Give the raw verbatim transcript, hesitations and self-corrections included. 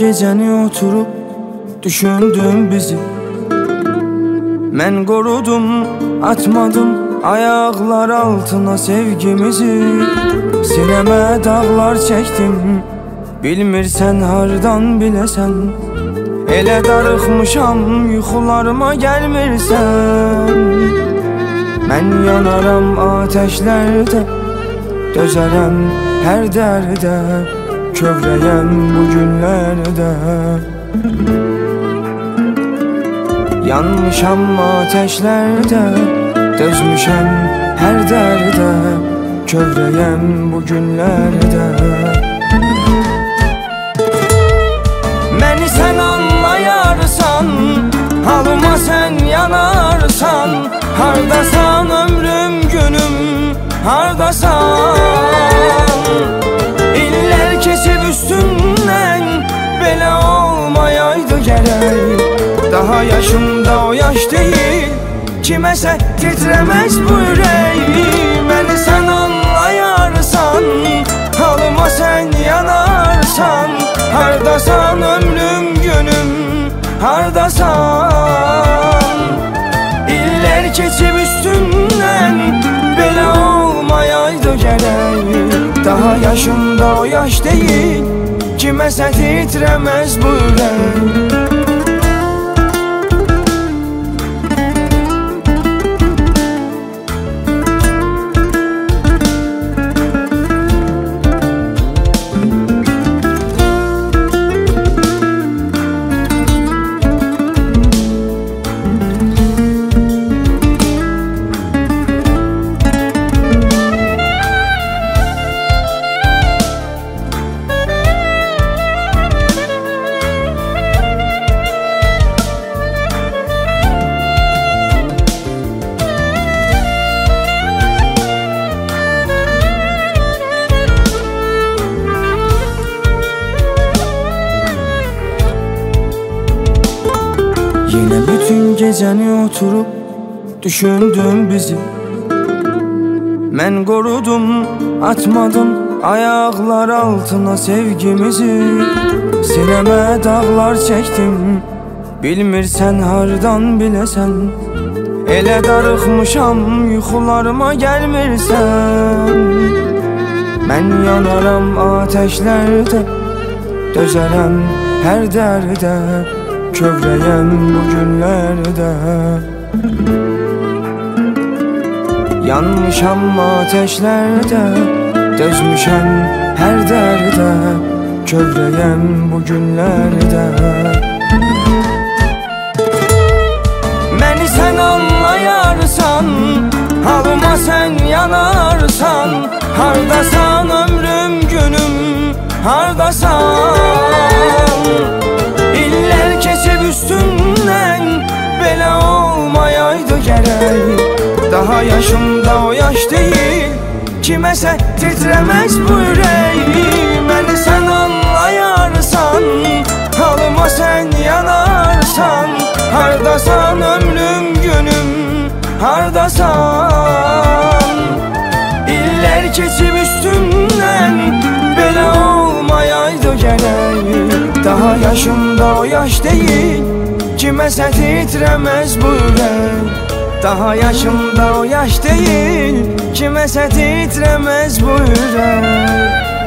gecəni oturub düşündüm bizi. Mən qorudum, atmadım ayaqlar altına sevgimizi. Sinəmə dağlar çəkdim, bilmirsən hardan biləsən. Elə darıxmışam, yuxularıma gəlmirsən. Mən yanaram ateşlərdə, dözərəm hər dərdə, kövrəyəm bu günlərdə. Yanmışam ateşlərdə, dözmüşəm hər dərdə, kövrəyəm bu günlərdə. Məni sən anlayarsan, halıma sən yanarsan. Hardasan ömrüm günüm, hardasan? İllər keçib üstündən, belə olmayaydı gərək. Daha yaşımda o yaş deyil, kiməsə titrəməz bu ürək. Məni sən anlayarsan, halıma sən yanarsan. Hardasan ömrüm günüm, hardasan? İllər keçib üstündən, belə olmayaydı gərək. Daha yaşımda o yaş deyil, kiməsə titrəməz bu ürək. Yine bütün gecəni oturub düşündüm bizi. Mən qorudum, atmadım ayaqlar altına sevgimizi. Sinəmə dağlar çəkdim, bilmirsən hardan biləsən. Elə darıxmışam, yuxularıma gəlmirsən. Mən yanaram ateşlərdə, dözərəm hər dərdə, kövrəyəm bu günlərdə. Yanmışam ateşlərdə, dözmüşəm hər dərdə, kövrəyəm bu günlərdə. Məni sən anlayarsan, halıma sən yanarsan. Hardasan ömrüm günüm, hardasan? İllər keçib üstündən, belə olmayaydı gərək. Daha yaşımda o yaş deyil, kiməsə titrəməz bu ürək. Məni sən anlayarsan, halıma sən yanarsan. Hardasan ömrüm günüm, hardasan? İllər keçib üstündən, belə olmayaydı gərək. Daha yaşımda o yaş deyil, kiməsə titrəməz bu ürək. Daha yaşımda o yaş deyil, kiməsə titrəməz bu ürək.